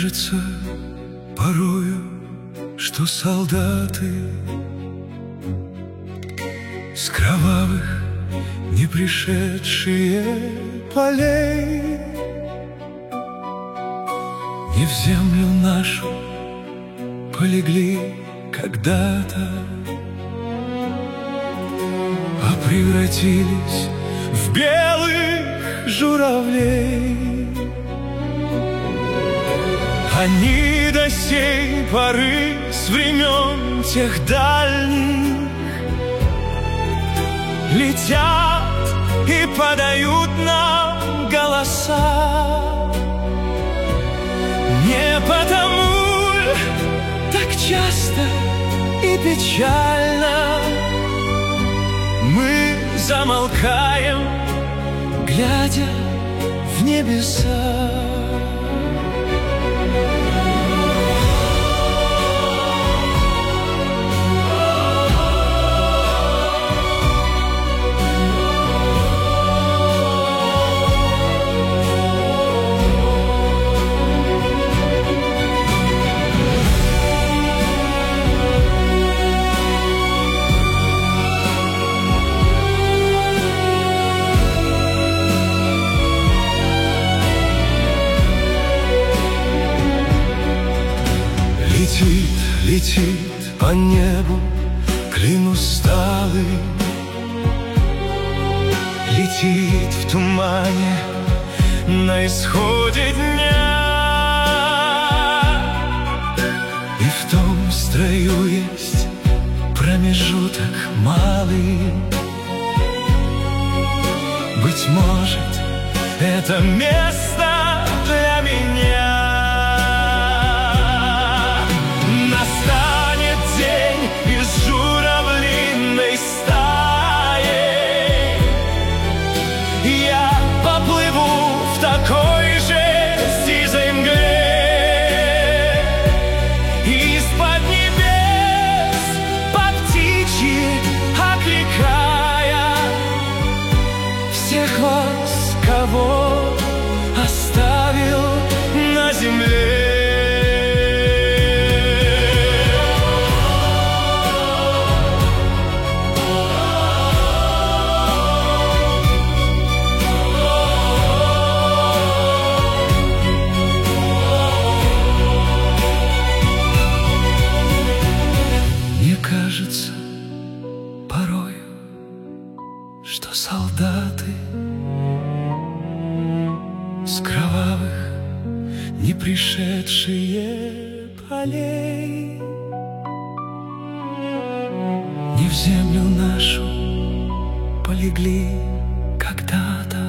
кажется порою, что солдаты с кровавых не пришедшие полей не в землю нашу полегли когда-то, а превратились в белых журавлей. Они до сей поры с времен тех дальних летят и подают нам голоса. Не потому ль так часто и печально мы замолкаем, глядя в небеса. Летит, летит по небу клин усталый, летит в тумане на исходе дня. И в том строю есть промежуток малый. Быть может, это место для меня. Такой же сизой мгле, из-под небес по птичьи окликая всех вас, кого оставил на земле. Кажется порою, что солдаты с кровавых не пришедшие полей не в землю нашу полегли когда-то,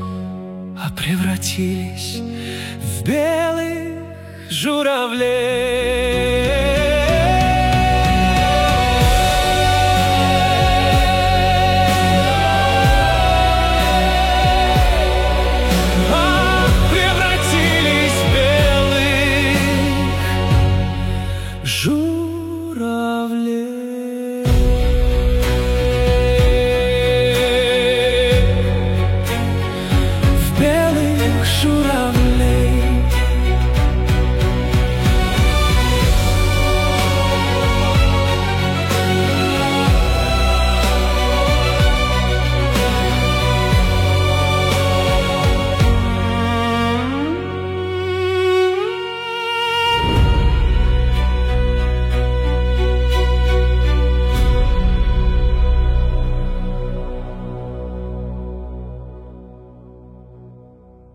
а превратились в белых журавлей.